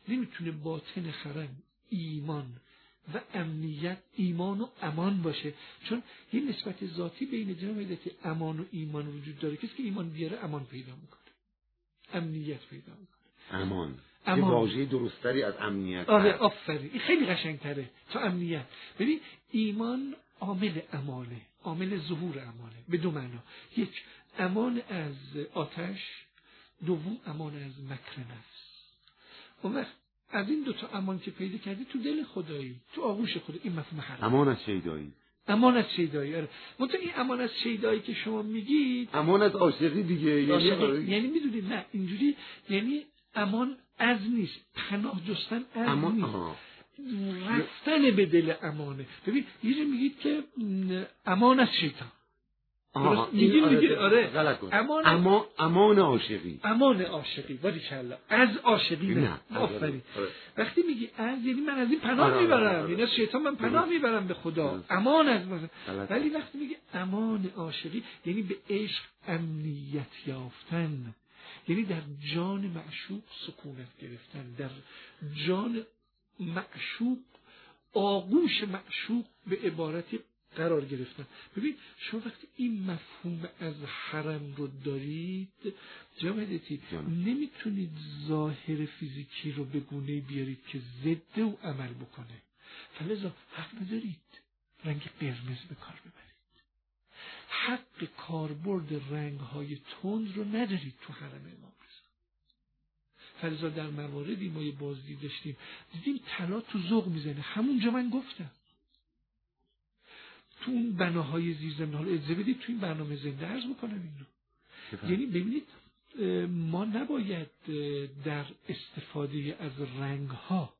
نمیتونه باطن حرم ایمان و امنیت، ایمان و امان باشه، چون یه نسبت ذاتی بین جناب امان و ایمان وجود داره. کسی که ایمان بیاره امان پیدا میکنه، امنیت پیدا میکنه. امان یه واژه درستری از امنیت. آره آفرین، این خیلی قشنگتره تا امنیت. ببین ایمان عامل امانه، عامل ظهور امانه به دو معنا. یک، امان از آتش، دوم امان از مکر نفس. اون وقت از این دوتا امان که پیدا کردی تو دل خدایی، تو آغوش خدا، این مفهوم حرام. امان از شیدایی. امان از شیدایی. آره. منتها این امان از شیدایی که شما میگید امان از عاشقی دیگه. یعنی میدونید نه اینجوری، یعنی امان از نیست، پناه جستن از نیست، رفتن به دل امانه. ببین یه جا میگید که امان از شیطان، میگیم دیگه. آره امان عاشقی، امان عاشقی، باریکلا، از عاشقی نه. آفرین. وقتی میگی از، یعنی من از این پناه میبرم، یعنی از شیطان من پناه میبرم به خدا، امان از. ولی وقتی میگی امان عاشقی یعنی به عشق امنیت یافتن، یعنی در جان معشوق سکونت گرفتن، در جان معشوق، آغوش معشوق به عبارتی قرار گرفتن. ببین شما وقتی این مفهوم از حرم رو دارید جناب حضرتی، نمیتونید ظاهر فیزیکی رو به گونه‌ای بیارید که ضد او عمل بکنه. فلذا حق ندارید رنگ قرمز به کار ببرید، حق کاربرد رنگ‌های تند رو ندارید تو حرم امام رضا. فلذا در مواردی ما یه بازدید داشتیم، دیدیم طلا تو ذوق میزنه. همونجا من گفتم تو اون بناهای زیرزمینی، حالا اجازه بدید تو این برنامه زنده عرض بکنم این رو. یعنی ببینید ما نباید در استفاده از رنگ‌ها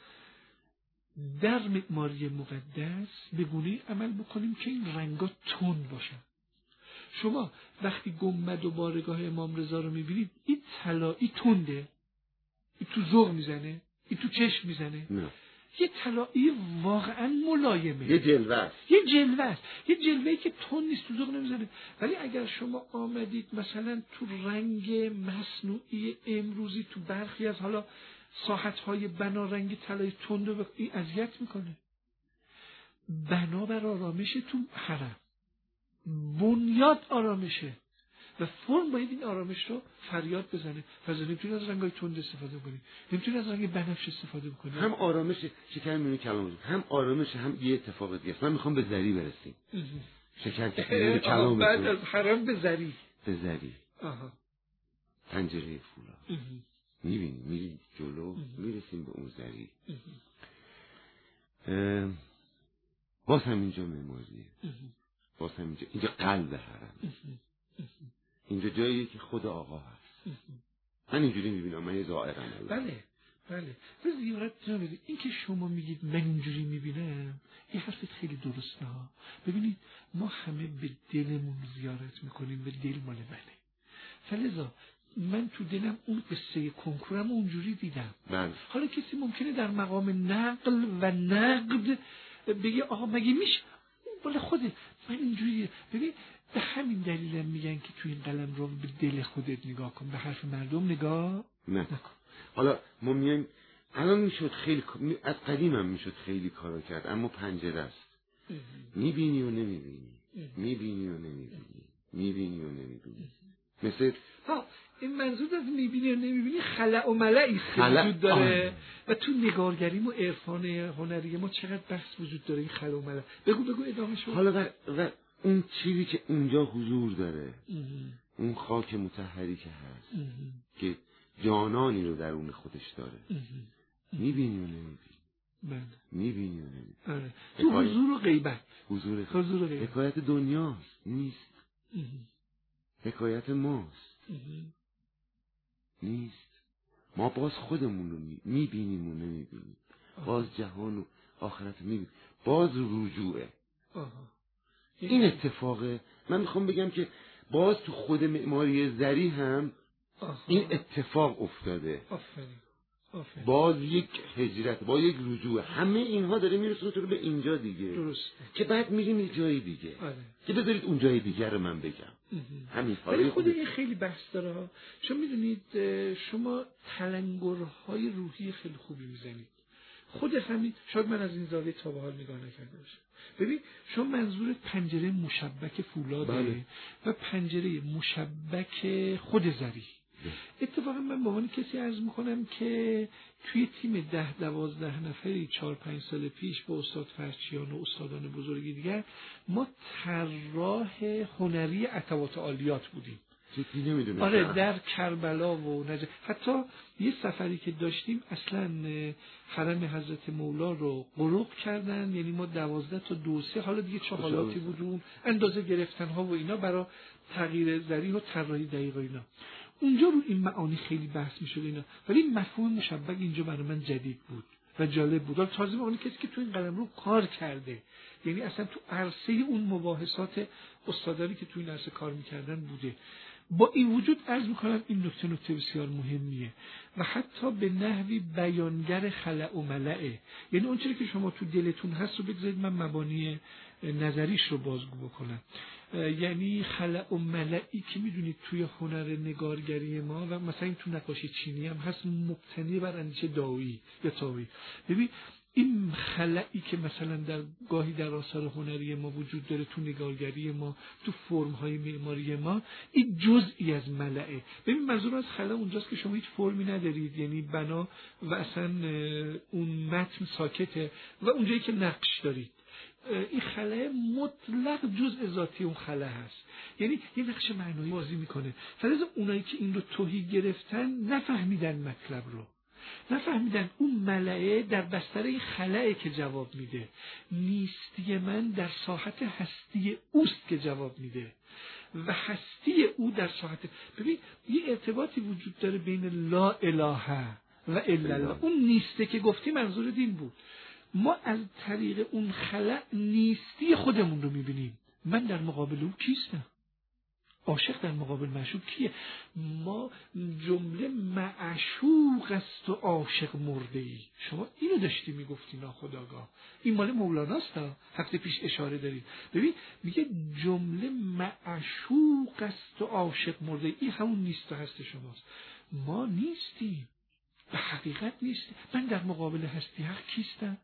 در معماری مقدس به گونه‌ای عمل بکنیم که این رنگ‌ها تند باشن. شما وقتی گنبد و بارگاه امام رضا رو می‌بینید، این طلایی تنده، این تو ذوق میزنه، این تو چشم میزنه. نه. یه طلایی واقعا ملایمه، یه جلوه است، یه جلوه‌ای که تون نیست، تو ذوق نمیزنه. ولی اگر شما آمدید مثلا تو رنگ مصنوعی امروزی تو برخی از حالا ساحت‌های بنا رنگ طلای تند و این اذیت میکنه. بنا بر آرامش تو حرم، بنیاد آرامشه و فرم باید این آرامش رو فریاد بزنه. فضا نمیتونی از رنگای تند استفاده کنی، نمیتونی از رنگ بنفش استفاده بکنی. هم آرامش شکر میونه کلام، هم آرامش، هم یه اتفاق دیگه. من میخوام به زری برسیم. شکر که میونه کلام بعد از حرم به زری. پنجره فولاد میبینی میری جلو، میرسیم به اون زری. باز هم اینجا معماریه، باز هم اینجا قلب حرم، اینجا جاییه که خود آقا هست. من اینجوری میبینم، من یه زائرم. بله زیارت جناب، این که شما میگید من اینجوری میبینم، این حرفت خیلی درسته ها. ببینید ما همه به دلمون زیارت میکنیم و دل مال منه. فلذا من تو دلم اون قصه کنکورم اونجوری دیدم. حالا کسی ممکنه در مقام نقل و نقد بگه آقا مگه میشه، ولی خودت من اینجوری. ببین به همین دلیل میگن که تو این قلم رو به دل خودت نگاه کن، به حرف مردم نگاه نکن. حالا ما میایم الان میشد خیلی از قدیم هم میشد خیلی کارا کرد، اما پنجره است. میبینی و نمیبینی، میبینی و نمیبینی، میبینی و نمیبینی. مثل این منظور از میبینی و نمیبینی خلأ و ملعی وجود داره. و تو نگارگریم و عرفان هنری ما چقدر بحث وجود داره این خلأ و ملع. بگو ادامه شو. حالا و اون چیزی که اونجا حضور داره، اون خاک مطهری که هست که جانانی رو درون خودش داره، میبینی و نمیبینی. میبینی و نمیبینی. تو حضور و غیبت. حضور غیبت. حکایت دنیاست نیست، حکایت ماست نیست. ما باز خودمون رو میبینیم و نمیبینیم، باز جهان و آخرت میبینیم، باز رجوعه. این اتفاقه. من میخوام بگم که باز تو خود معماری زری هم این اتفاق افتاده. باز یک هجرت، با یک رجوع، همه اینها داره میرسونه تو رو به اینجا دیگه. درست. که بعد میریم یه جای دیگه. که بذارید اون جای دیگه رو من بگم. همین ولی خود این خیلی بحث داره ها. شما میدونید شما تلنگرهای روحی خیلی خوبی میزنید. خود همین، شاید من از این زاویه تا به حال نگاه نکرده باشم. ببین شما منظور پنجره مشبک فولاده و پنجره مشبک خود زری. اتفاقا من به عنوان کسی عرض میکنم که توی تیم 10-12 نفری 4-5 سال پیش با استاد فرچیان و استادان بزرگی دیگر ما طراح هنری عتبات عالیات بودیم. آره در کربلا و نجف. حتی یه سفری که داشتیم اصلا حرم حضرت مولا رو غرق کردن، یعنی ما 12 تا دوسه، حالا دیگه چه حالاتی بود، اندازه گرفتن ها و اینا برای تغییر زری و طراحی دقیق و اینا. اونجا رو این معانی خیلی بحث میشد اینا، ولی مفهوم مشبک اینجا برای من جدید بود و جالب بود. تازه اون کسی که تو این قلم رو کار کرده، یعنی اصلا تو عرصه اون مباحثات استادانی که تو این عرصه کار میکردن بوده. با این وجود عرض میکنم این نکته بسیار مهمیه و حتی به نحوی بیانگر خلأ و ملعه، یعنی اون چیزی که شما تو دلتون هست رو بگذارید من مبانی نظریش رو بازگو بکنم. یعنی خلأ و ملعی که میدونید توی هنر نگارگری ما و مثلا این تو نقاشی چینی هم هست، مبتنی بر اندیشه داویی یا تاویی. ببین این خلایی که مثلا در گاهی در آثار هنری ما وجود داره، تو نگارگری ما، تو فرم‌های معماری ما، این جزئی از ملعه. ببین منظور از خلا اونجاست که شما هیچ فرمی ندارید، یعنی بنا و اصلا اون متن ساکته و اونجایی که نقش دارید، این خلا مطلق جزء ذاتی اون خلا هست، یعنی یه نقش معنایی بازی میکنه. فلذا اونایی که این رو تهی گرفتن نفهمیدن مطلب رو، نفهمیدن اون ملعه در بستر این خلأه که جواب میده، نیستی من در ساحت هستی اوست که جواب میده و هستی او در ساحت. ببین یه ارتباطی وجود داره بین لا اله و الا الله. اون نیسته که گفتی منظور دین بود. ما از طریق اون خلأ نیستی خودمون رو میبینیم. من در مقابل او کیستم؟ عاشق در مقابل معشوق کیه؟ ما جمله معشوق است و عاشق مرده ای. شما اینو داشتی میگفتی ناخودآگاه. این مال مولاناست، هفته پیش اشاره دارید. ببین میگه جمله معشوق است و عاشق مرده ای. این همون نیست و هست شماست. ما نیستیم، به حقیقت نیستیم. من در مقابل هستی حق کیستم؟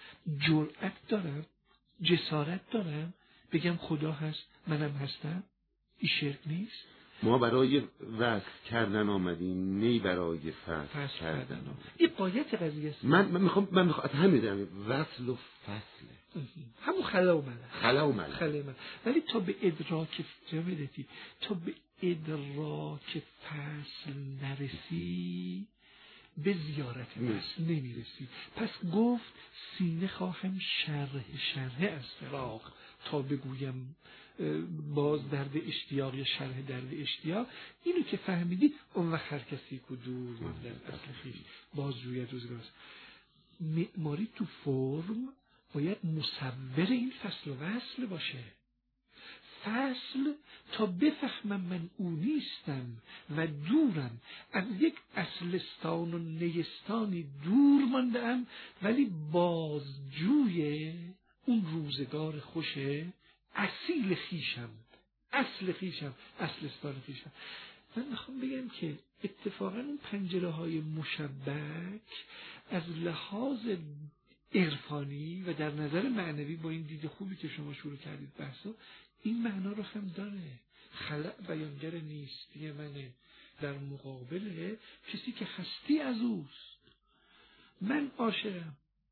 جرأت دارم، جسارت دارم بگم خدا هست منم هستم؟ این شرک نیست؟ ما برای وصل کردن آمدیم، نه برای فصل کردن آمدیم. این قایت قضیه است. من میخوام همین دارم، وصل و فصله، همون خلا و ملع. خلا و ملع. ولی تا به ادراک جمعیتی، تا به ادراک فصل نرسی، به زیارت وصل نمیرسی. پس گفت سینه خواهم شرح از فراق تا بگویم باز درد اشتیاق یا شرح درد اشتیاق. اینو که فهمیدید اون وقت هر کسی که دور در اصل خویش باز جوید روزگار است. معماری تو فرم باید مصور این فصل و وصل باشه. فصل تا بفهمم من او نیستم و دورم، از یک اصلستان و نیستانی دور ماندم، ولی بازجوی اون روزگار خوشه، اصیل خیشم، اصلستان خیشم. من میخوام بگم که اتفاقا اون پنجره های مشبک از لحاظ عرفانی و در نظر معنوی با این دید خوبی که شما شروع کردید بحثا، این معنا رو هم داره. خلأ بیانگر نیستی منه در مقابل کسی که هستی از اوست. من عاشقم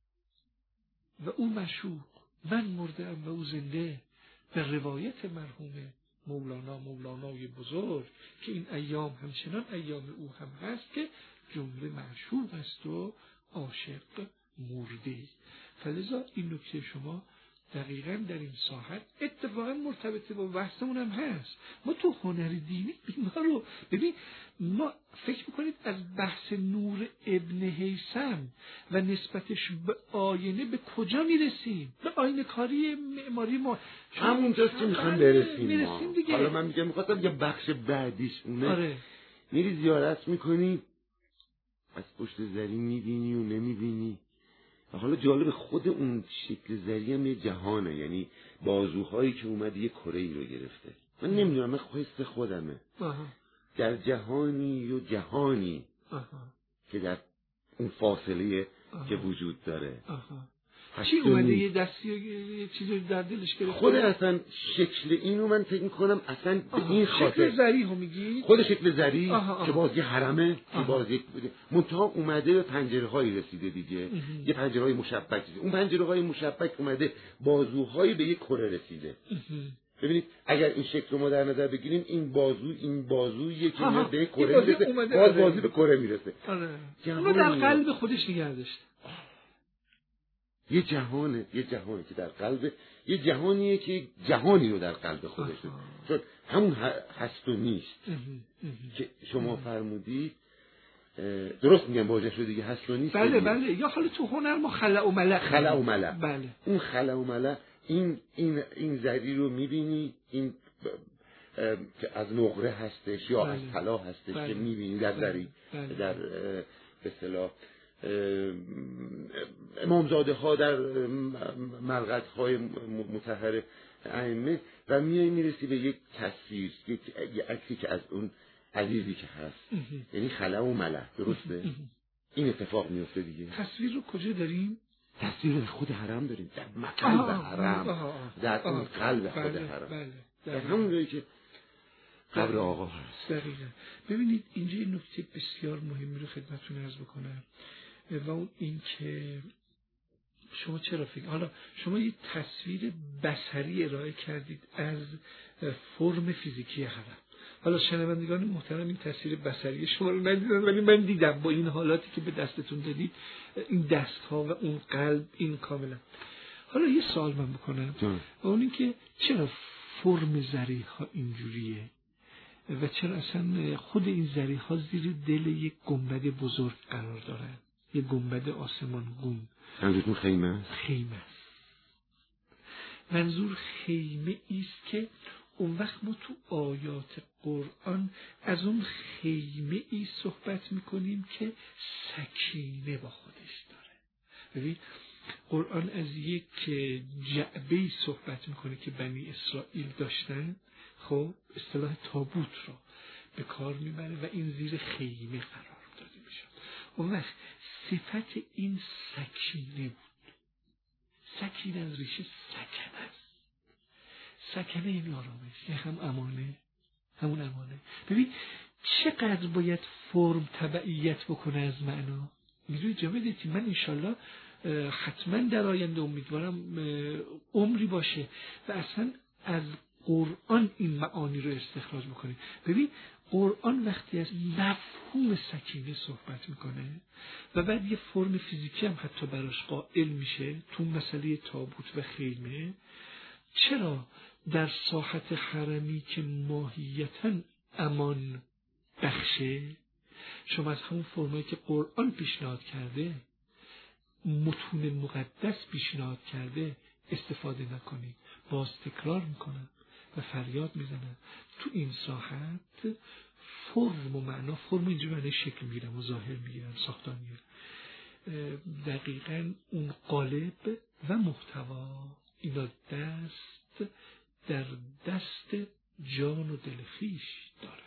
و او معشوق، من مرده‌ام و او زنده. به روایت مرحوم مولانای بزرگ که این ایام همچنان ایام او هم هست که جمله معشوق است و عاشق مرده. فلذا این نکته شما دقیقاً در این ساحت اتفاقاً مرتبطه با بحثمون هم هست. ما تو هنر دینی اینا رو ببین، ما فکر میکنید از بحث نور ابن هیثم و نسبتش به آینه به کجا میرسیم؟ به آینه کاری معماری ما همونجاست که میخوام برسیم دیگه. حالا من میخواستم یه بخش بعدیش اونه. آره. میری زیارت میکنی از پشت زری میبینی و نمیبینی. و حالا جالب خود اون شکل زری هم یه جهانه، یعنی بازوهایی که اومد یه کره‌ای رو گرفته. من نمیدونم، من حس خودمه در جهانی که در اون فاصله که وجود داره. چی اومده یه دستی یه چیزی در دلش گرفته؟ خود اصلا شکل اینو من فکر می‌کنم اصلا به این خاطر شکل زری رو میگی؟ خود شکل زری که باز یه حرمه که باز یک منتها اومده به پنجره‌هایی رسیده دیگه. یه پنجره‌های مشبک، اون پنجره‌های مشبک اومده بازوهایی به یک کره رسیده. ببینید اگر این شکل رو ما در نظر بگیریم، این بازویی که میاد به کره میرسه، باز بازی به کره میرسه. اونو در قلب خودش نگه داشته. یه جهانه که در قلب، یه جهانیه که جهانی رو در قلب خودش داره. چون همون هست و نیست که شما فرمودید، درست میگم واژه‌شو دیگه، هست و نیست. بله یا حالا تو هنر ما خلأ و ملأ. بله. اون خلأ و ملأ، این زری رو میبینی، این که از نقره هستش یا از طلا هستش که میبینی در زری، در به اصطلاح امامزاده ها در مرقد های مطهر ائمه، و میرسی به یک تصویر، یک عکسی که از اون عزیزی که هست، یعنی خلأ و ملأ. درسته؟ این اتفاق میفته دیگه. تصویر رو کجا داریم؟ تصویر رو خود حرم داریم، در قلب حرم، در اون قلب خود حرم، در همون جایی که قبر آقا هست. دقیقاً. ببینید اینجا یه نکته بسیار مهمی رو خدمتتون عرض بکنم، و اون این که شما چرا فکر، حالا شما یه تصویر بصری ارائه کردید از فرم فیزیکی حرم. حالا شنوندگان محترم این تصویر بصری شما رو ندیدن، ولی من دیدم با این حالاتی که به دستتون دادید، این دست‌ها و اون قلب، این کاملا. حالا یه سوال من بکنم، و اون این که چرا فرم زری‌ها اینجوریه و چرا اصلا خود این زری‌ها زیر دل یک گنبد بزرگ قرار دارن، یک گنبد آسمانگون؟ منظورتون خیمه است؟ خیمه است. منظور خیمه ایست که اون وقت ما تو آیات قرآن از اون خیمه ای صحبت میکنیم که سکینه با خودش داره. ببین قرآن از یک جعبه‌ای صحبت میکنه که بنی اسرائیل داشتن، خب اصطلاح تابوت رو به کار میبره و این زیر خیمه قرار داده میشه. اون وقت صفت این سکینه بود. سکینه از ریشه سکنه است. سکنه این آرامش، یه هم امانه، همون امانه. ببین چقدر باید فرم تبعیت بکنه از معنا. میدونی جاوید، من انشالله حتما در آینده امیدوارم عمری باشه و اصلا از قرآن این معانی رو استخراج بکنیم. ببین قرآن وقتی از مفهوم سکینه صحبت میکنه و بعد یه فرم فیزیکی هم حتی براش قائل میشه تو مسئله تابوت و خیمه، چرا در ساحت حرمی که ماهیتاً امان بخشه، شما از همون فرمایی که قرآن پیشنهاد کرده، متون مقدس پیشنهاد کرده استفاده نکنید؟ باز تکرار میکنن و فریاد میزنن تو این ساحت فرم و معنا، فرم اینجا معنی شکل میگیرن و ظاهر میگیرن، ساختار میگیرن، دقیقاً اون قالب و محتوا اینا در دست جان و دل خویش داره.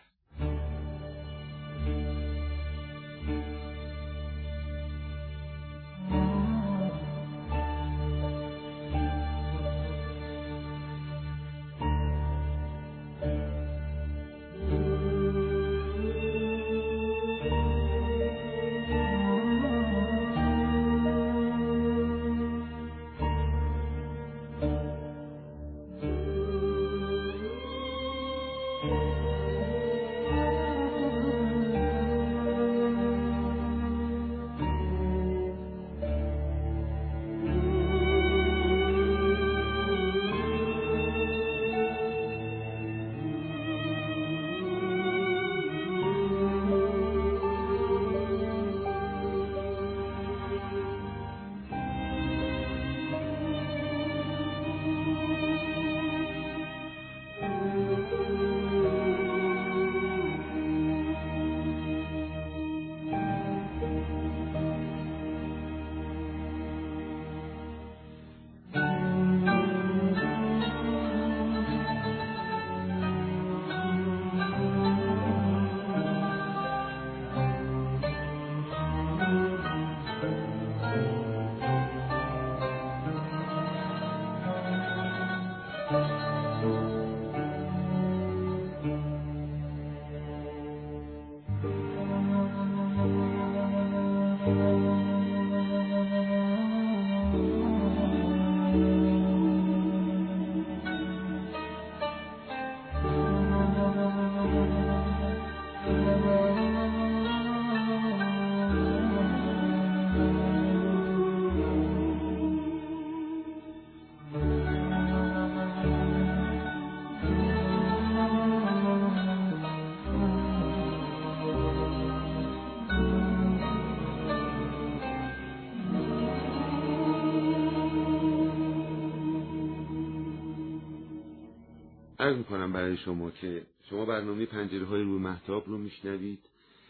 عرض میکنم برای شما که شما برنامه پنجره‌های روی مهتاب رو میشنوید.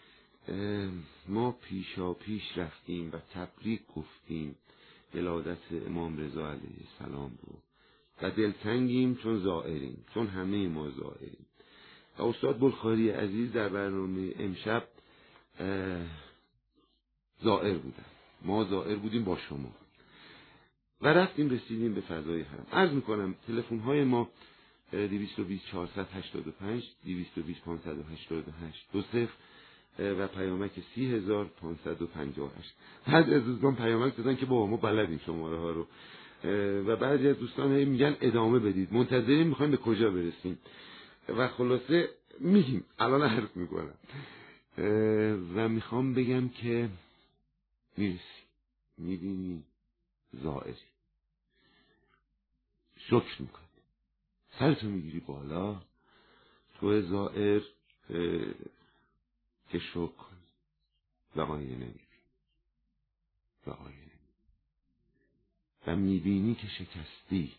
ما پیشا پیش رفتیم و تبریک گفتیم ولادت امام رضا علیه السلام رو و دلتنگیم چون زائریم، چون همه ما زائریم. و استاد بلخاری عزیز در برنامه امشب زائر بودن، ما زائر بودیم با شما و رفتیم رسیدیم به فضای حرم. عرض میکنم تلفن های ما 220 485 220 588 20 و پیامک 30558. بعضی از دوستان پیامک دادن که بابا ما بلدیم شماره ها رو و بعضی از دوستان میگن ادامه بدید، منتظریم میخوایم به کجا برسیم و خلاصه میگیم الان عرض میکنم و میخوام بگم که میرسی، میبینی زائری، شکر میکنی، سرتو میگیری بالا، تو زائر که شکر کنی و آینه نمیبینی و آینه نمیبینی و میبینی که شکستی،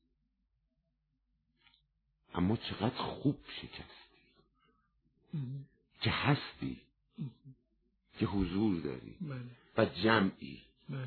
اما چقدر خوب شکستی که هستی، که حضور داری و جمعی.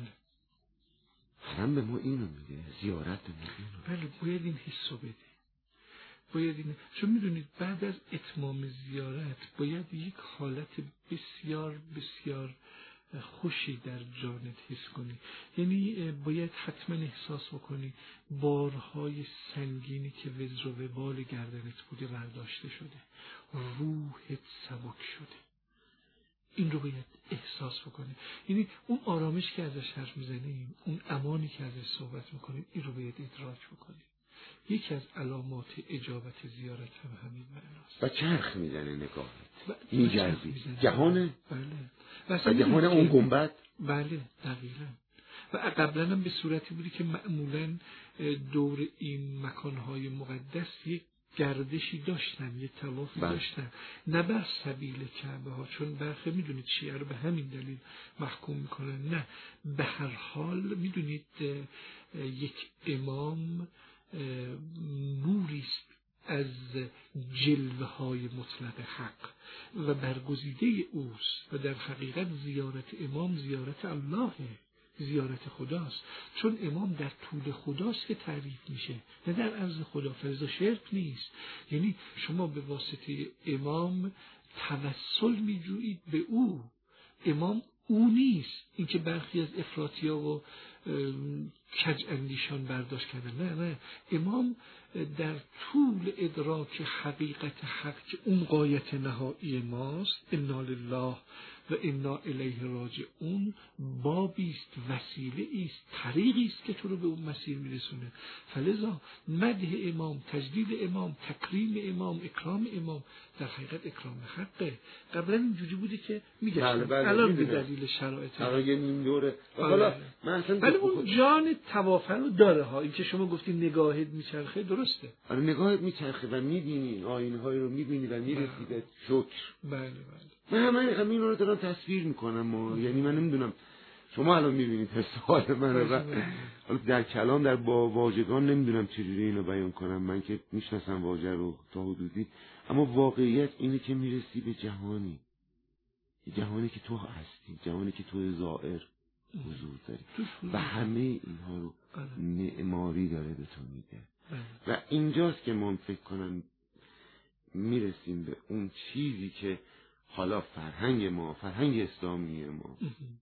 حرم به ما اینو میده، زیارت به ما اینو بله، باید این حسو بده، باید این، چون میدونید بعد از اتمام زیارت باید یک حالت بسیار بسیار خوشی در جانت حس کنی. یعنی باید حتما احساس بکنی بارهای سنگینی که وزر و وبال گردنت بوده برداشته شده، روحت سبک شده. این رو باید احساس بکنی. یعنی اون آرامش که ازش حرف میزنیم، اون امانی که ازش صحبت میکنیم، این رو باید ادراک بکنیم. یکی از علامات اجابت زیارت هم همین معناست. و چرخ میزنه نگاهت، میگردی جهان، بله، و جهان اون گنبد. بله دقیقاً. و قبلا هم به صورتی بودی که معمولاً دور این مکانهای مقدس یک گردشی داشتن، یه طوافی داشتن، نه بر سبیل کعبه ها، چون برخی میدونید شیعه رو به همین دلیل محکوم میکنن. نه، به هر حال میدونید یک امام نوریست از جلوه های مطلق حق و برگزیده اوست و در حقیقت زیارت امام زیارت اللهه، زیارت خداست، چون امام در طول خداست که تعریف میشه، نه در عرض خدا. فلذا شرک نیست. یعنی شما به واسطه امام توسل میجویید به او. امام او نیست، این که برخی از افراطی‌ها و کج اندیشان برداشت کردن. نه، امام در طول ادراک حقیقت حق که اون غایت نهایی ماست، انا لله و انا الیه راجعون، بابی است، وسیله است، طریقی است که تو رو به اون مسیر میرسونه. فلذا مدح امام، تجلیل امام، تکریم امام، اکرام امام در حقیقت اکرام حقه. قبلا اینجوری بوده که میگشتن، الان به دلیل شرایط یه نیم دوره. حالا ولی اون جان توافر رو داره ها. این که شما گفتی نگاهت میچرخه، درسته. آره، نگاهت میچرخه و میبینی آینه های رو میبینی و میرسی به شکر. بله. من همین رو دارم تصویر میکنم یعنی من نمیدونم شما الان میبینید حسال من و حالا در کلام در با واژگان نمیدونم چجوری اینو بیان کنم، من که میشناسم واژه رو تا حدودی، اما واقعیت اینه که میرسی به جهانی که تو هستی، جهانی که تو زائر حضور داری و همه اینها رو معماری داره به تو میده. و اینجاست که من فکر کنم میرسیم به اون چیزی که حالا فرهنگ اسلامی ما،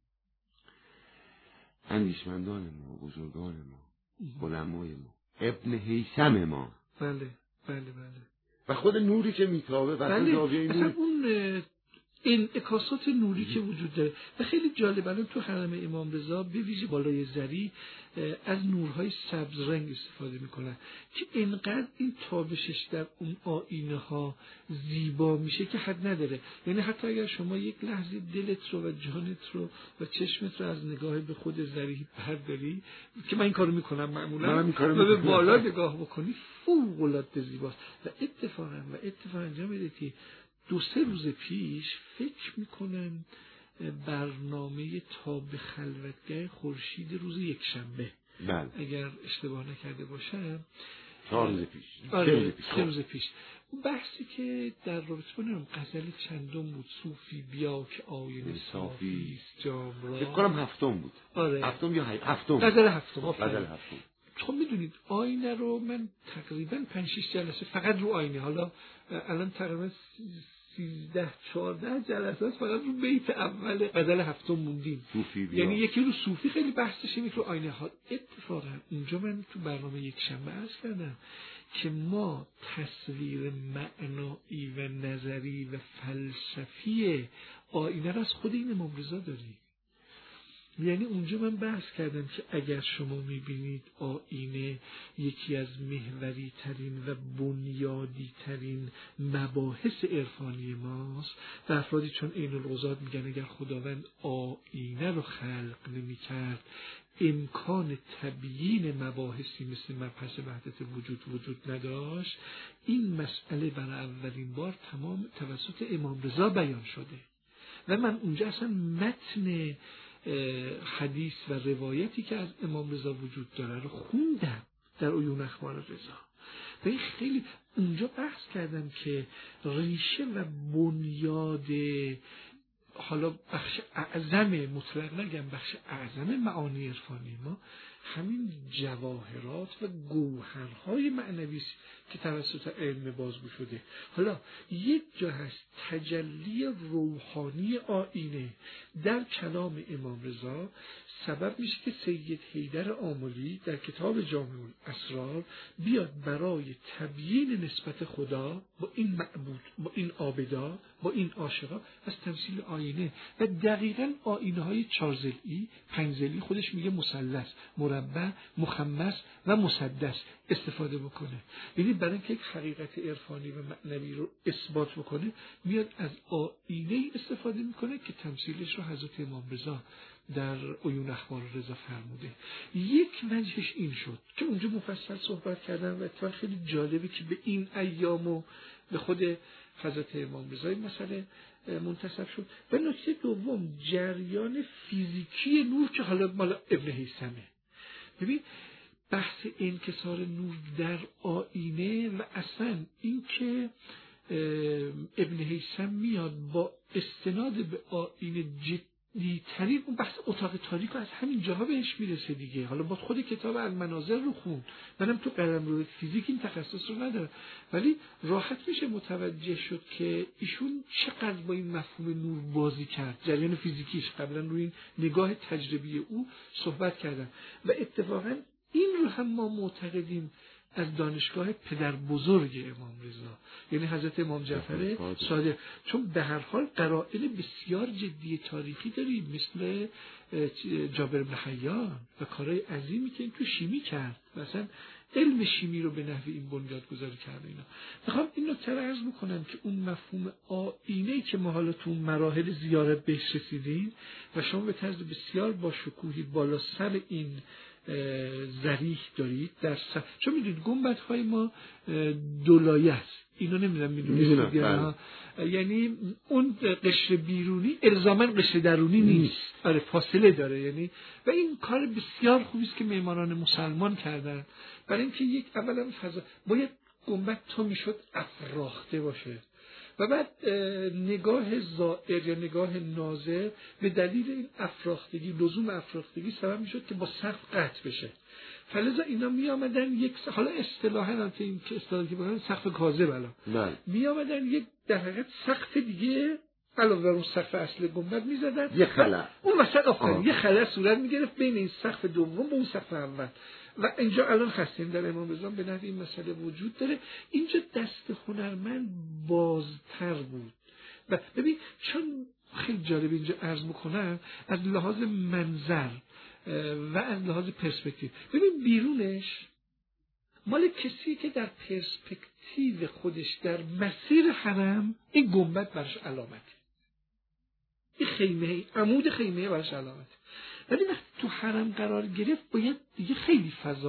اندیشمندان ما، بزرگان ما، علمای ما، ابن هیثم ما، بله و خود نوری که میتابه و زاویه نور، اون انعکاسات نوری که وجود داره. و خیلی جالب الان تو حرم امام رضا به ویژه بالای زری از نورهای سبز رنگ استفاده میکنن که اینقدر این تابشش در اون آینه ها زیبا میشه که حد نداره. یعنی حتی اگر شما یک لحظه دلت رو و جانت رو و چشمت رو از نگاه به خود زری برداری، که من این کارو میکنم معمولا، و به بالا نگاه بکنی، فوق العاده زیباست. و اتفاقا انجام میده که 2-3 روز پیش فکر میکنم برنامه تاب خلوتگاه خورشید روز یکشنبه، اگر اشتباه نکرده باشم، 4 روز پیش. آره 3 روز پیش. اون بحثی که در رابطه با غزل چندم بود، صوفی بیا که آینه صافی است جام را. فکر کنم 7م بود. آره 7م یا 7م. غزل 7م. غزل 7م. چون میدونید آینه رو من تقریبا 5-6 جلسه فقط رو آینه، حالا الان تقریبا 13-14 جلسات فقط رو بیت اول غزل 7م موندیم. یعنی یکی رو صوفی خیلی بحثش اینه که رو آینه ها. اتفاقا اونجا من تو برنامه یک شنبه عرض کردم که ما تصویر معنایی و نظری و فلسفی آینه رو از خود این امام رضا داریم. یعنی اونجا من بحث کردم که اگر شما میبینید آینه یکی از محوری ترین و بنیادی ترین مباحث عرفانی ماست و افرادی چون عین القضات میگن اگر خداوند آینه رو خلق نمی‌کرد امکان تبیین مباحثی مثل مبحث وحدت وجود نداشت. این مسئله برای اولین بار تمام توسط امام رضا بیان شده و من اونجا اصلا متن حدیث و روایتی که از امام رضا وجود داره رو خوندم در عیون اخبار رضا و این خیلی اونجا بحث کردم که ریشه و بنیاد، حالا بخش اعظم، مطلق نگم بخش اعظم معانی عرفانی ما همین جواهرات و گوهرهای معنوی است که توسط علم بازگو شده. حالا یک جا هست تجلی روحانی آینه در کلام امام رضا سبب میشه که سید حیدر آملی در کتاب جامع الاسرار بیاد برای تبیین نسبت خدا با این معبود، با این عابدا، با این عاشقا از تمثیل آینه و دقیقاً آینه های 4 ضلعی 5 ضلعی خودش میگه مثلث، مربع، مخمس و مسدس استفاده بکنه. یعنی برای اینکه یک حقیقت عرفانی و معنوی رو اثبات بکنه میاد از آینه استفاده میکنه که تمثیلش رو حضرت امام رضا در عیون اخبار رضا فرموده. یک وجهش این شد که اونجا مفصل صحبت کردم و اتفاقا خیلی جالبه که به این ایام و به خود حضرت امام رضا این مسئله منتسب شد. و نکته دوم جریان فیزیکی نور که حالا مال ابن هیثمه. ببین بحث انکسار نور در آینه و اصلا این که ابن هیثم میاد با استناد به آینه جدی‌ترین اون بحث اتاق تاریک رو از همین جاها بهش میرسه دیگه. حالا با خود کتاب المناظر رو خوند، منم تو قلمرو فیزیک این تخصص رو ندارم ولی راحت میشه متوجه شد که ایشون چقدر با این مفهوم نور بازی کرد. جریان فیزیکیش قبلا روی این نگاه تجربی او صحبت کردن و اتفاقا این رو هم ما معتقدیم از دانشگاه پدر بزرگ امام رضا، یعنی حضرت امام جعفر صادق، چون به هر حال قرائن بسیار جدی تاریخی داریم مثل جابر بن حیان و کارهای عظیمی که این تو شیمی کرد، مثلا علم شیمی رو به نحوی این بنیاد گذاری کرده. اینا میخوام این نکته رو عرض بکنم که اون مفهوم آینه‌ای که ما حالا تو مراحل زیارت بهش رسیدیم و شما به طرز بسیار با شکوهی بالا سر این ذریح دارید در چون میدونید گنبدهای ما دولایه است، اینو نمیدونم میدونید یعنی اون قشر بیرونی الزاماً قشر درونی نیست، آره فاصله داره. یعنی و این کار بسیار خوبی است که معماران مسلمان کردن برای اینکه یک اولا فضا باید گنبد تا میشد افراخته باشه و بعد نگاه زائر یا نگاه ناظر به دلیل این افراختگی، لزوم افراختگی سبب میشد که با سقف قطع بشه. فلذا اینا می آمدن یک حالا اصطلاحاً این که اصطلاحی که بگن سقف کاذب الان می آمدن یک در حقیقت سقف دیگه علاوه بر اون سقف اصل گنبد می‌زدن، یه خلا اون وسط یه خلا صورت می‌گرفت بین این سقف دوم با اون سقف اول و اینجا الان هستیم در امام رضا به نحو این مسئله وجود داره. اینجا دست هنرمند بازتر بود و ببین چون خیلی جالب اینجا عرض میکنم از لحاظ منظر و از لحاظ پرسپکتیو، ببین بیرونش مال کسی که در پرسپکتیو خودش در مسیر حرم این گنبد برش علامته، این خیمه عمود خیمه برش علامته، ولی وقتی تو حرم قرار گرفت باید دیگه خیلی فضا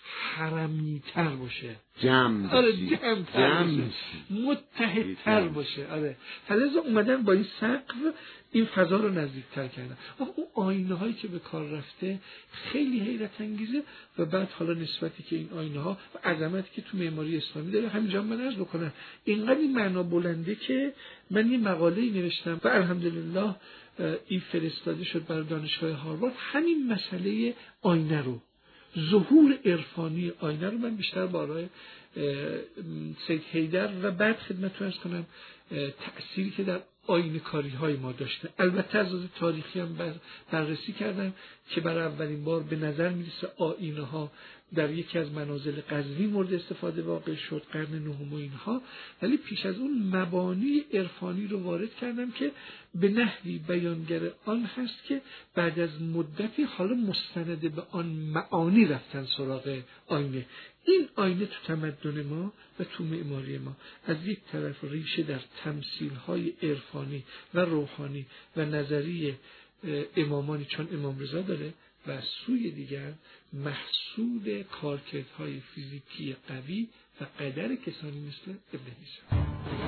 حرمی‌تر باشه، جمع باشه، متحدتر باشه. آره، فلذا اومدن با این سقف این فضا رو نزدیکتر کردن. اون آینه هایی که به کار رفته خیلی حیرت انگیزه. و بعد حالا نسبتی که این آینه ها و عظمتی که تو معماری اسلامی داره، همینجا من عرض بکنم اینقدر این معنا بلنده که من یه مقاله‌ای نوشتم و الحمدلله این فرستاده شد برای دانشگاه هاروارد. همین مسئله آینه رو، ظهور عرفانی آینه رو من بیشتر با آقای سید حیدر و بعد خدمتتون عرض کنم تأثیری که در آینه کاری های ما داشته. البته از لحاظ تاریخی هم بررسی کردم که برای اولین بار به نظر میرسه آینه ها در یکی از منازل قزوین مورد استفاده واقع شد، قرن نهم و اینها. ولی پیش از اون مبانی عرفانی رو وارد کردم که به نحوی بیانگر آن هست که بعد از مدتی حالا مستند به آن معانی رفتن سراغ آینه. این آینه تو تمدن ما و تو معماری ما از یک طرف ریشه در تمثیل‌های عرفانی و روحانی و نظری امامانی چون امام رضا داره و از سوی دیگر محصول کارکردهای فیزیکی قوی و قدر کسانی مثل ابن حیثم.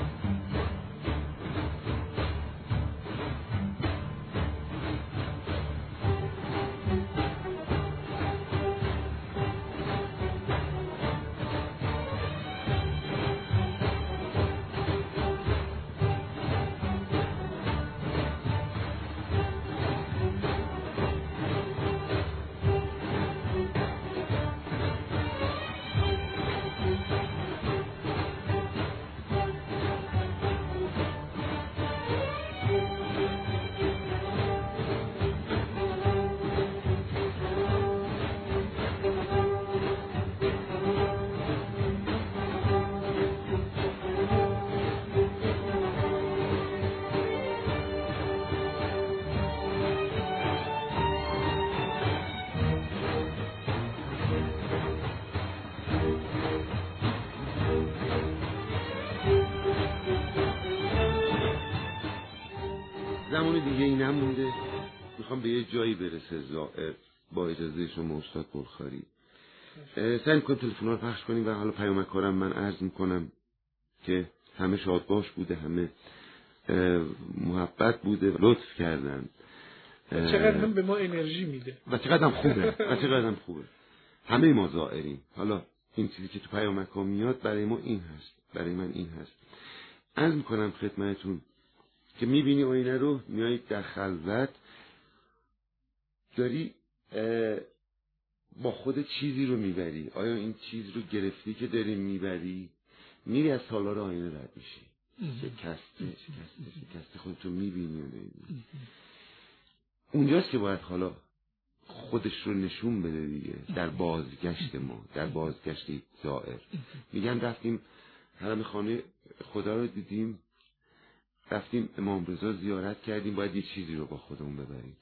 زمان دیگه ای نمونده، میخوام به یه جایی برسه زائر با اجازه شما استاد بلخاری. سعی میکنم تلفن رو پخش کنیم و حالا پیامکارم من عرض میکنم که همه شادباش بوده، همه محبت بوده، لطف کردن، چقدر هم به ما انرژی میده و چقدر هم خوبه همه ما زائرین. حالا این چیزی که تو پیامکام میاد برای ما این هست، برای من این هست. عرض میکنم خدمتتون که میبینی آینه رو، میایید در خلوت، داری با خود چیزی رو میبری. آیا این چیز رو گرفتی که داری میبری؟ میری از تالار آینه رد میشی، شکسته خودتو میبینی و نمیبینی. اونجاست که باید حالا خودش رو نشون بده دیگه. در بازگشت ما، در بازگشت زائر، میگن رفتیم حرم خانه خدا رو دیدیم، رفتیم امام رضا زیارت کردیم، باید یه چیزی رو با خودمون ببریم.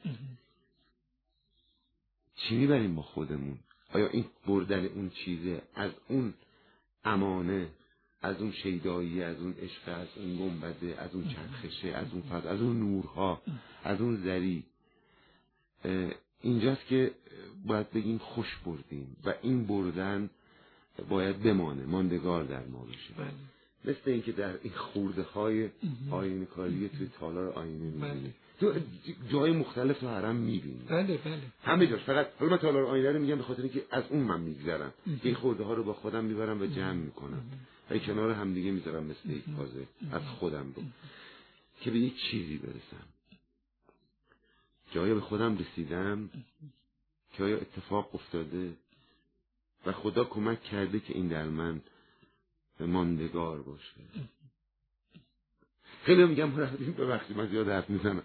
چی میبریم با خودمون؟ آیا این بردن اون چیزه، از اون امانه، از اون شیدایی، از اون عشق، از اون گنبده، از اون چرخشه، از اون فضل، از اون نورها، از اون زری؟ اینجاست که باید بگیم خوش بردیم و این بردن باید بمانه، ماندگار در ما بشه. مثل این که در این خورده های آینه کاری توی تالار آینه میبینی، تو جای مختلف تو حرم میبینی. بله همه جاش. فقط حالا من تالار آینه رو میگم به خاطر اینکه از اون من میگذرم، این خورده ها رو با خودم میبرم و جمع میکنم و کنار هم دیگه میذارم مثل یک تازه از خودم رو که به یک چیزی برسم. جایی به خودم رسیدم که آیا اتفاق افتاده و خدا کمک کرده که این در من ماندگار باشه. خیلی میگم مرحبیم، ببخشید من زیاد حرف میزنم.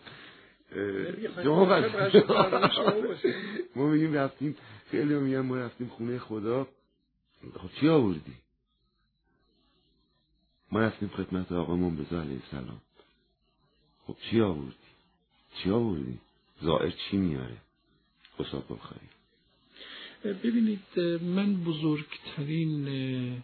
ما میگیم رفتیم، خیلی میگم ما رفتیم خونه خدا. خب چی آوردی؟ ما رفتیم خدمت آقا امام رضا علیه السلام. خب چی آوردی؟ زائر چی میاره؟ استاد بلخاری. ببینید، من بزرگترین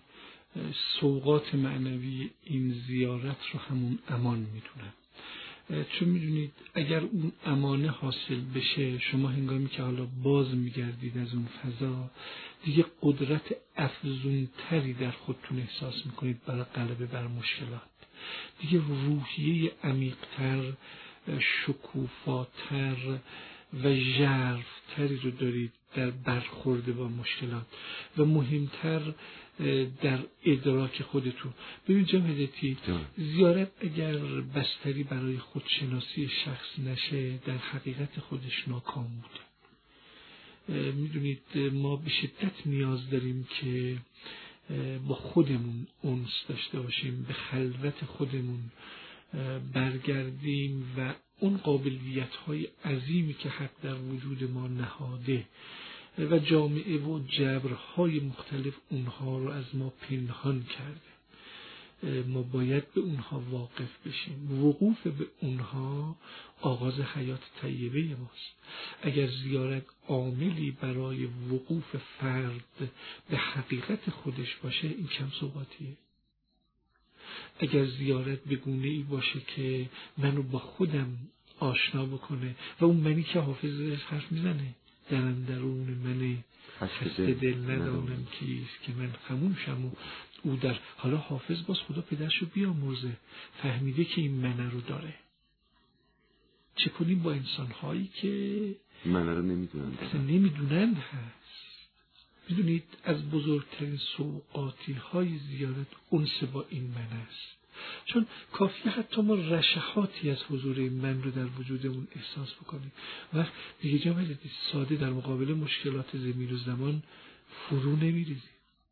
سوغات معنوی این زیارت رو همون امان میدونم. چون میدونید اگر اون امانه حاصل بشه، شما هنگامی که حالا باز میگردید از اون فضا، دیگه قدرت افزونتری در خودتون احساس میکنید برای غلبه بر مشکلات. دیگه روحیه عمیق‌تر، شکوفاتر و ژرف‌تری رو دارید در برخورد با مشکلات و مهمتر در ادراک خودتون. ببین جناب هدایتی، زیارت اگر بستری برای خودشناسی شخص نشه، در حقیقت خودش ناکام بوده. میدونید ما به شدت نیاز داریم که با خودمون انس داشته باشیم، به خلوت خودمون برگردیم و اون قابلیت‌های عظیمی که حق در وجود ما نهاده و جامعه و جبرهای مختلف اونها رو از ما پنهان کرده، ما باید به اونها واقف بشیم. وقوف به اونها آغاز حیات طیبه ماست. اگر زیارت عاملی برای وقوف فرد به حقیقت خودش باشه، این کم صحبتیه. اگر زیارت به گونه‌ای باشه که منو با خودم آشنا بکنه و اون منی که حافظ حرف میزنه، در اندرون من خسته دل ندانم کیست که من خموشم و او در. حالا حافظ باز خدا پدرشو بیامرزه، فهمیده که این منه رو داره. چه کنیم با انسان‌هایی که منه رو نمیدونند هست؟ میدونید از بزرگترین سوغاتی-های زیارت انس با این من است، چون کافیه حتی ما رشحاتی از حضور این من رو در وجودمون احساس بکنیم و دیگه جامعه ساده در مقابل مشکلات زمین و زمان فرو نمیریزیم،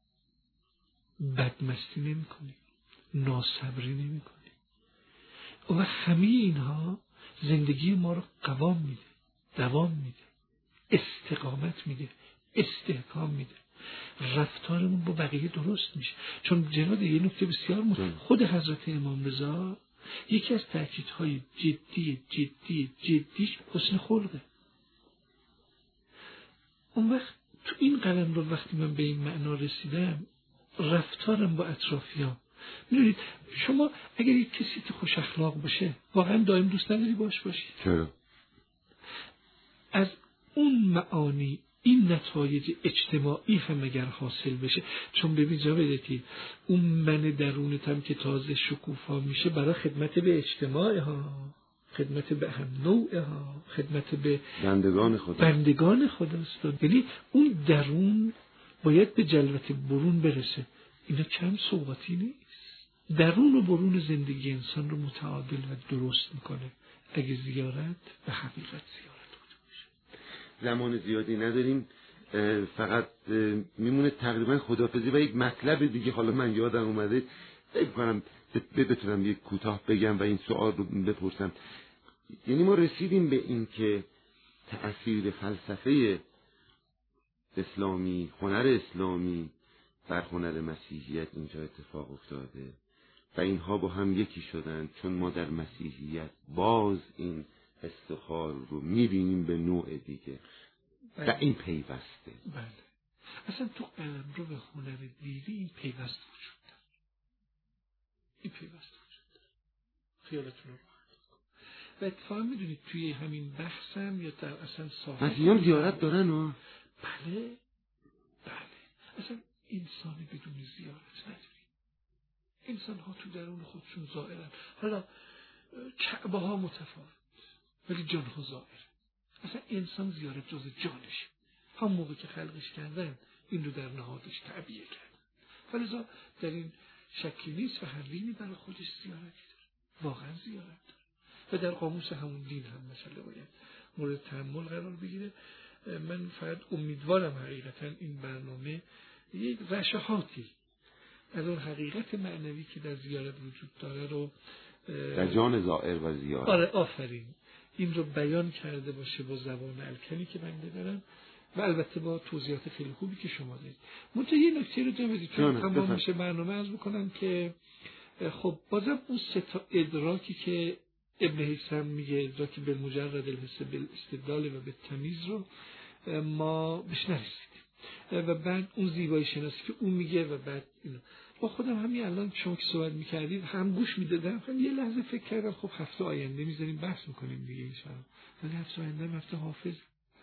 بدمستی نمی کنیم، ناصبری نمی کنیم و همه اینها زندگی ما رو قوام میده، دوام میده، استقامت میده، استحکام میده، رفتارمون با بقیه درست میشه. چون جناب یه نکته بسیار مهم، خود حضرت امام رضا یکی از تأکیدهای جدیش حسن خلقه. اون وقت تو این قلم رو وقتی من به این معنا رسیدم، رفتارم با اطرافیان، میدونید شما اگر یک کسی که خوش اخلاق باشه، واقعا دائم دوست نداری باش باشی؟ چرا؟ از اون معانی این نتایج اجتماعی هم اگر حاصل بشه، چون ببین جاویدتی اون من درونت هم که تازه شکوفا میشه برای خدمت به اجتماع ها، خدمت به هم نوع ها، خدمت به بندگان خداست. یعنی اون درون باید به جلوت برون برسه. اینا کم صحبتی نیست. درون و برون زندگی انسان رو متعادل و درست میکنه اگه زیارت به حقیقت زیارت بوده باشه. زمان زیادی نداریم، فقط میمونه تقریبا خداحافظی و یک مطلب دیگه. حالا من یادم اومده فکر کنم بتونم یک کوتاه بگم و این سوال رو بپرسم. یعنی ما رسیدیم به این که تأثیر فلسفه اسلامی، هنر اسلامی بر هنر مسیحیت اینجا اتفاق افتاده و اینها با هم یکی شدن، چون ما در مسیحیت باز این استخار رو میبینیم به نوع دیگه و این پیوسته. بله. اصلا تو قلمرو به هنر دیری این پیوست وجود داره. این پیوست وجود داره. خیالتون رو و اتفاقا میدونید توی همین بحثم یا در اصلا صاحب مسیحیان زیارت دارن و بله اصلا انسانی بدون زیارت نداریم. انسان ها تو درون خودشون زائرن. حالا کعبه ها متفاوت ولی جان ها زائر. اصلا انسان زیارت جز جانش. هم موقع که خلقش کردن این رو در نهادش تعبیه کردن. فلذا در این شکی نیست و حرفی برای خودش زیارتی داره. واقعا زیارت داره. و در قاموس همون دین هم مسئله باید مورد تأمل قرار بگیره. من فقط امیدوارم حقیقتا این برنامه یک رشحاتی از اون حقیقت معنوی که در زیارت وجود داره رو در جان زائر و زیارت، آره آفرین، این رو بیان کرده باشه با زبان الکنی که بنده دارم و البته با توضیحات خیلی خوبی که شما دارید. منتها یه نکته رو بدید چون تمام میشه برنامه عرض بکنم که خب بازم اون سه تا ادراکی که ابن هیثم میگه، ادراکی به مجرد الحس بالاستدلال و به تمیز رو ما بهش نرسیدیم و بعد اون زیبایی شناسی که اون میگه و بعد اینو با خودم همین الان شما که صحبت میکردید هم گوش میدادم، هم یه لحظه فکر کردم خب هفته آینده میذاریم بحث میکنیم دیگه انشاءالله، ولی هفته آینده هفته حافظ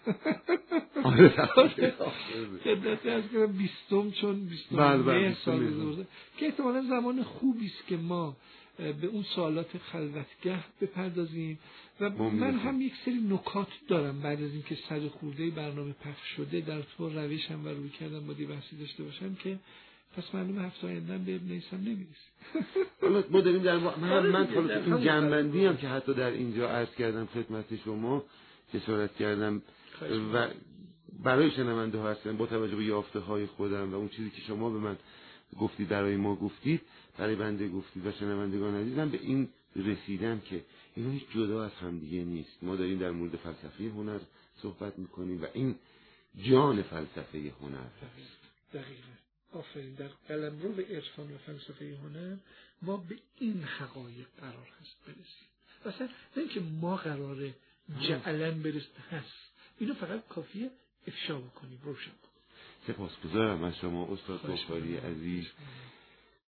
خدمت از کنم 20 چون 20 سال گذشته که احتمالا زمان خوبی است که ما به اون سوالات خلوتگه بپردازیم و من هم یک سری نکات دارم بعد از اینکه 100 خورده برنامه پخش شده در تو روشم و روی کردم با بحثی داشته باشم که پس معلومه هفته آینده به ابن ایسم نمیرسیم. ما داریم در من این جنبندی هم که حتی در اینجا عرض کردم خدمت شما جسارت کردم و برای شنونده ها هستم با توجه به یافته های خودم و اون چیزی که شما به من گفتید برای ما گفتید برای بنده گفتید و شنوندگان عزیزم به این رسیدم که اینا هیچ جدا از همدیگه نیست. ما داریم در مورد فلسفه هنر صحبت میکنیم و این جان فلسفه هنر. دقیقاً. آفرین. در قلمرو عرفان و فلسفه هنر ما به این حقایق قرار هست برسیم. مثلا نه اینکه ما قراره جعلاً برسیم هست. اینو فقط کافیه افشا بکنیم، روشن بکنیم. سپاسگزارم از شما استاد بخاری عزیز